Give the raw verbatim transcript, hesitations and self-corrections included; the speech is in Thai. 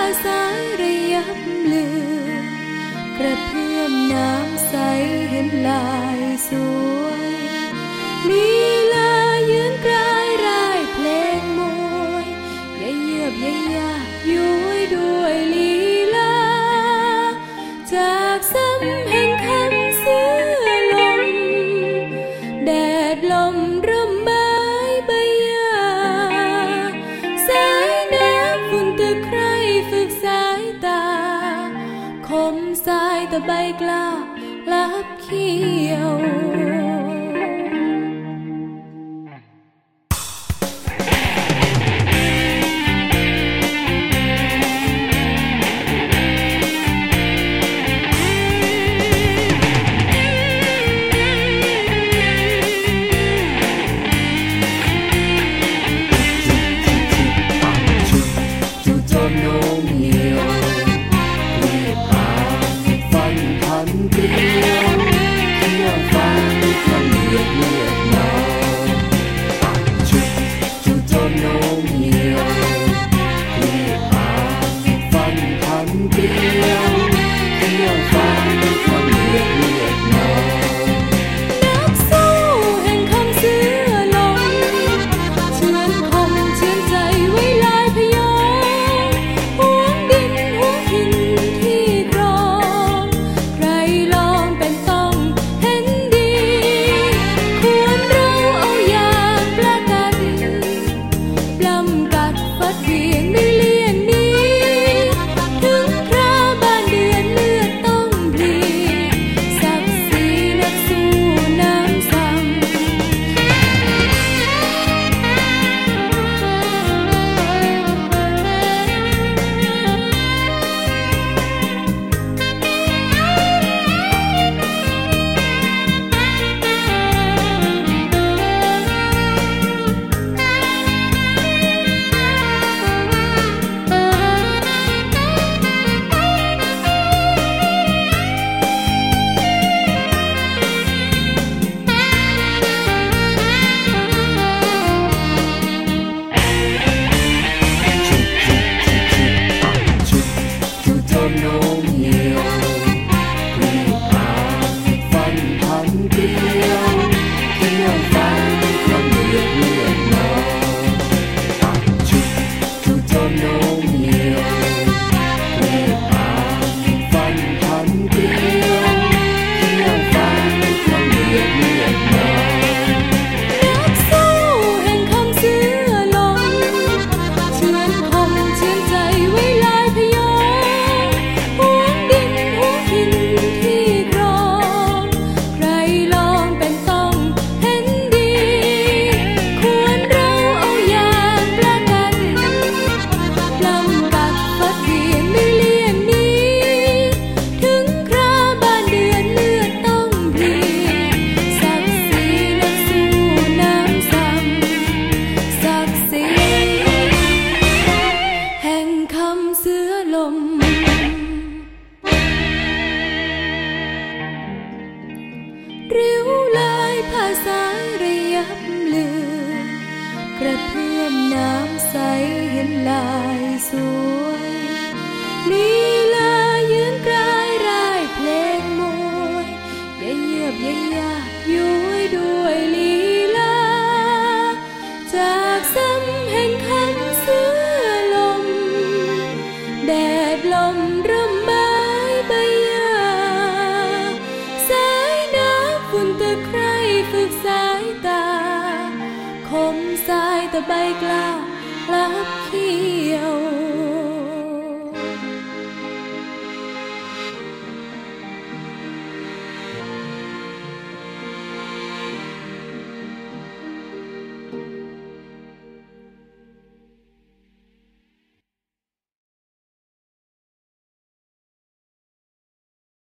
สายระยับเลือกระเพื่อมน้ำใสเห็นลายสวยลีลายืนกลายรายเพลงมวยอย่าเยือบอย่ายากย้วยด้วยลีลาจากซ้ำแห่งคำเสื้อลมแดดลมร่มใบใบหญ้าสายน้ำฝุ่นตะไคร้ฝึกสายตาคมสายตะใบกล้าลับเขียวริ้วลายผ้าสายระยับเลือกระเพื่อมน้ำใสเห็นลายสวยลีลายืนกลายรายเพลงมวยอย่าเยือบอย่ายากย้วยด้วยลีลาจากซ้ำแห่งคำเสื้อลมแดดลมร่มใบใบหญ้าสายน้ำฝุ่นตะไคร้ฝึกสายตาคมสายตะใบกล้าลับเขียว